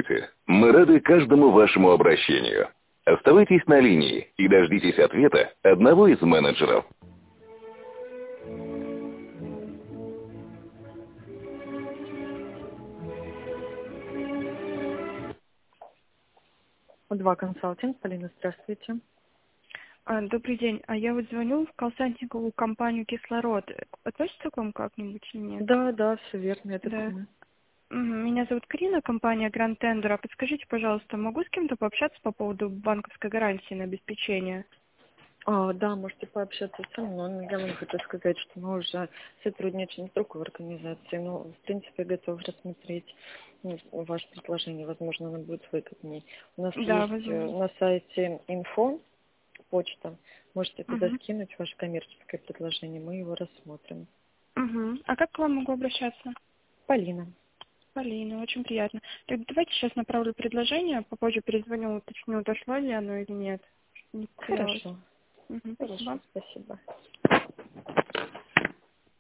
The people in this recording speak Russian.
Здравствуйте. Мы рады каждому вашему обращению. Оставайтесь на линии и дождитесь ответа одного из менеджеров. Два консалтинг. Полина, здравствуйте. Добрый день. Я вот звоню в колл-центровую компанию «Кислород». Относится к вам как-нибудь или нет? Да, все верно, это Да. мы. Меня зовут Карина, компания Grand Tender. А подскажите, пожалуйста, могу с кем-то пообщаться по поводу банковской гарантии на обеспечение? Да, можете пообщаться со мной, но я вам хочу сказать, что мы уже сотрудничаем с другой организацией, но, в принципе, готов рассмотреть ваше предложение, возможно, оно будет выгоднее. У нас Да, есть возможно. на сайте инфо, почта, можете туда Угу. скинуть ваше коммерческое предложение, мы его рассмотрим. Угу. А как к вам могу обращаться? Полина. Полина, очень приятно. Так давайте сейчас направлю предложение, попозже перезвоню, уточню, дошло ли оно или нет. Не потерялось. Хорошо, Спасибо. спасибо.